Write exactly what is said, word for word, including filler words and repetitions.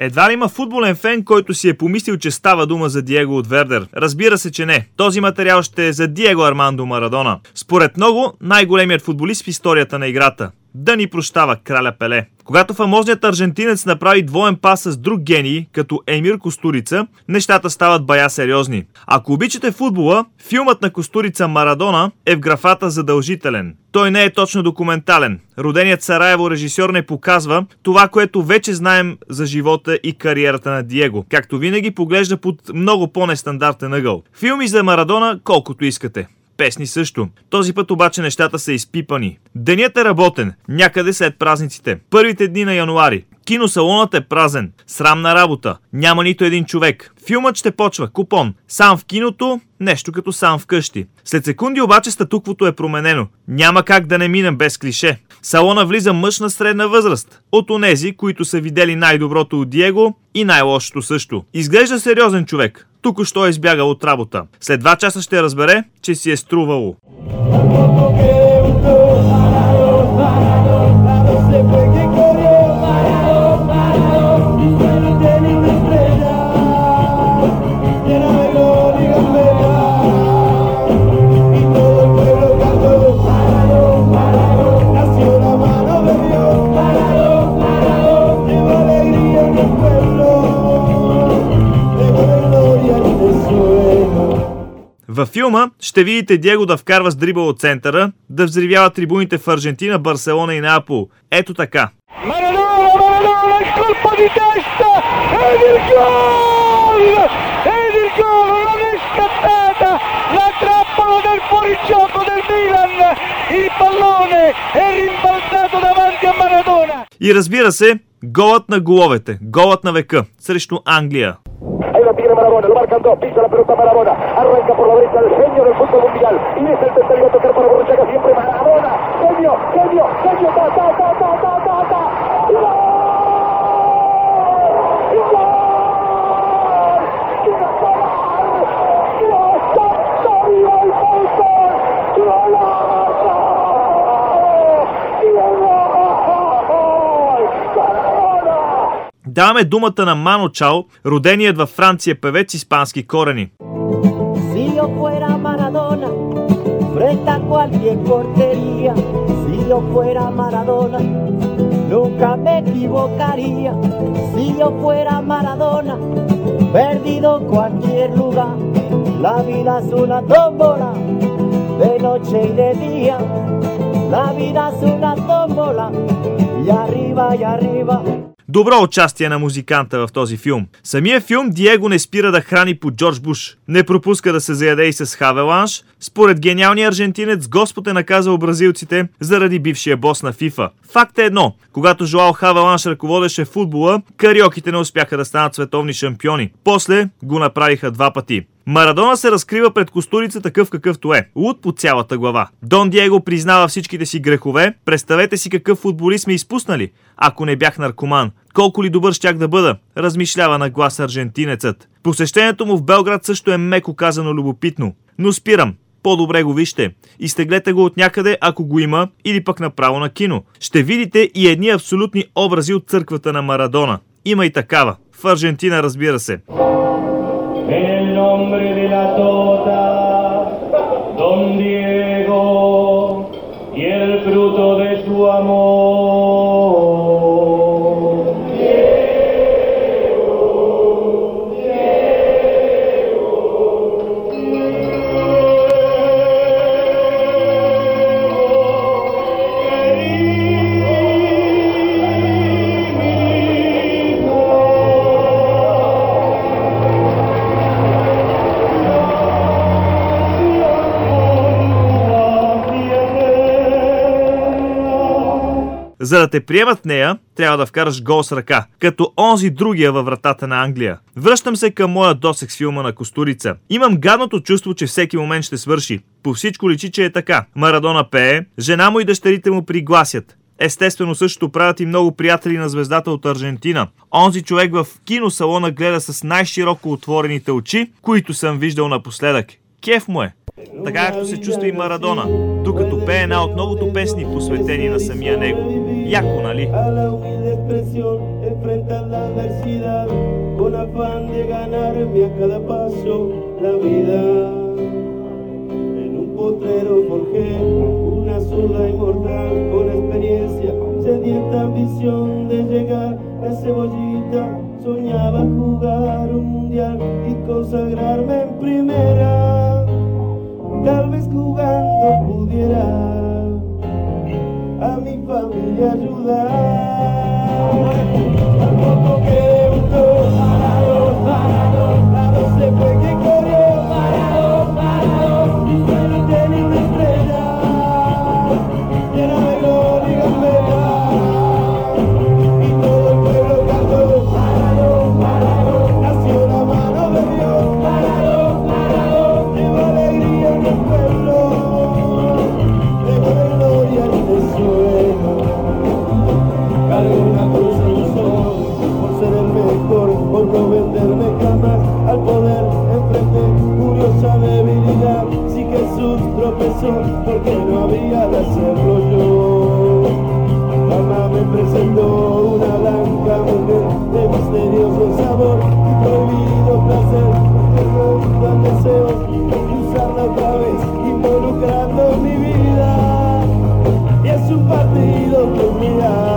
Едва ли има футболен фен, който си е помислил, че става дума за Диего от Вердер? Разбира се, че не. Този материал ще е за Диего Армандо Марадона. Според много, най-големият футболист в историята на играта. Да ни прощава краля Пеле. Когато фамозният аржентинец направи двоен пас с друг гений, като Емир Кустурица, нещата стават бая сериозни. Ако обичате футбола, филмът на Кустурица Марадона е в графата задължителен. Той не е точно документален. Роденият Сараево режисьор не показва това, което вече знаем за живота и кариерата на Диего. Както винаги поглежда под много по-нестандартен ъгъл. Филми за Марадона колкото искате. Песни също. Този път обаче нещата са изпипани. Денят е работен, някъде след празниците. Първите дни на януари. Киносалонът е празен. Срамна работа. Няма нито един човек. Филмът ще почва. Купон. Сам в киното, нещо като сам вкъщи. След секунди обаче статуквото е променено. Няма как да не минем без клише. Салона влиза мъж на средна възраст. От онези, които са видели най-доброто от Диего и най-лошото също. Изглежда сериозен човек. Току-що е избягал от работа. След два часа ще разбере, че си е струвало. Във филма ще видите Диего да вкарва с дрибъл от центъра, да взривява трибуните в Аржентина, Барселона и Неапол. Ето така. Maradona, Maradona, il colpo di testa ed il gol! Ed il gol, non è scattata la trappola del fuorigioco del Milan. Il pallone è rimbalzato davanti a Maradona. И разбира се, голът на головете, голът на века срещу Англия. Ahí lo tiene Maradona, lo marcan dos, pisa la pelota Maradona, arranca por la derecha el genio del fútbol mundial, y es el tercero a tocar para Borruchaga, siempre Maradona, genio, genio, genio, ta, ta, ta, ta, ta, ta, ta, y gol, y gol, y gol, Dios, Santorio, el fútbol, golazo, y gol, Maradona. Даваме думата на Ману Чао, роденият във Франция певец испански корени. Si yo fuera Maradona, frente a cualquier portería, si yo fuera Maradona, nunca me equivocaría. Si yo fuera Maradona, perdido en cualquier lugar, la vida es una tómbola, de noche y de día, la vida es una tómbola, y arriba y arriba. Добро участие на музиканта в този филм. Самия филм Диего не спира да храни по Джордж Буш. Не пропуска да се заяде и с Хавеланш. Според гениалния аржентинец, Господ е наказал бразилците заради бившия бос на ФИФА. Факт е едно. Когато Жоао Хавеланш ръководеше футбола, кариоките не успяха да станат световни шампиони. После го направиха два пъти. Марадона се разкрива пред Кустурица такъв какъвто е. Луд по цялата глава. Дон Диего признава всичките си грехове. Представете си какъв футболист сме изпуснали, ако не бях наркоман. Колко ли добър щях да бъда, размишлява на глас аржентинецът. Посещението му в Белград също е меко казано любопитно. Но спирам. По-добре го вижте. Изтеглете го от някъде, ако го има, или пък направо на кино. Ще видите и едни абсолютни образи от църквата на Марадона. Има и такава. В Аржентина, разбира се. En el nombre de la Tota, Don Diego, y el fruto de su amor. Diego, Diego, За да те приемат в нея, трябва да вкараш гол с ръка, като онзи другия във вратата на Англия. Връщам се към моя досек с филма на Кустурица. Имам гадното чувство, че всеки момент ще свърши. По всичко личи, че е така. Марадона пее, жена му и дъщерите му пригласят. Естествено същото правят и много приятели на звездата от Аржентина. Онзи човек в киносалона гледа с най-широко отворените очи, които съм виждал напоследък. Кеф му е. Така както се чувства и Марадона, докато пее една от многото песни, посветени на самия него. Яко, нали? Potrero forjé una zurda inmortal con experiencia, sedienta ambición de llegar a cebollita. Soñaba jugar un mundial y consagrarme en primera. Tal vez jugando pudiera a mi familia ayudar. Tampoco que debutó Maradona, Maradona, a doce fue que corrió Maradona, Maradona. Mi sueño tenía una estrella llena de gloria y gambeta, y todo el pueblo cantó Maradona, Maradona. Nació la mano de Dios Maradona, Maradona. Lleva alegría en el pueblo, lleva de gloria en el suelo. Cargo una cruz en los ojos por ser el mejor, por no venderme jamás al poder. Enfrenté curiosa debilidad. Si Jesús tropezó, porque no había de hacerlo yo. Mamá me presentó una blanca mujer de misterioso sabor y prohibido placer, que rondan deseos de cruzarla otra vez, involucrando mi vida. Y es un partido que mira